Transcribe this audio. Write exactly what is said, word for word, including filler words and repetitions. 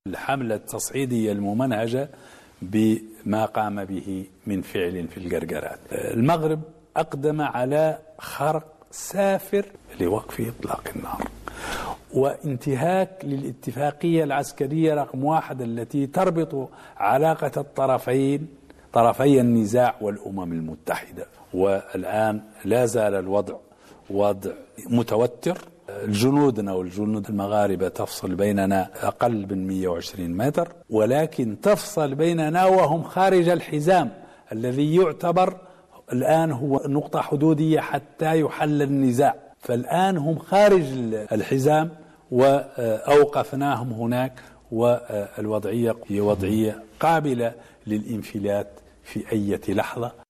الحملة التصعيدية الممنهجة بما قام به من فعل في القرقرات. المغرب أقدم على خرق سافر لوقف إطلاق النار وانتهاك للاتفاقية العسكرية رقم واحد التي تربط علاقة الطرفين طرفي النزاع والأمم المتحدة. والآن لا زال الوضع وضع متوتر. جنودنا والجنود المغاربة تفصل بيننا أقل من مئة وعشرين متر، ولكن تفصل بيننا وهم خارج الحزام الذي يعتبر الآن هو نقطة حدودية حتى يحل النزاع. فالآن هم خارج الحزام وأوقفناهم هناك، والوضعية هي وضعية قابلة للانفلات في أي لحظة.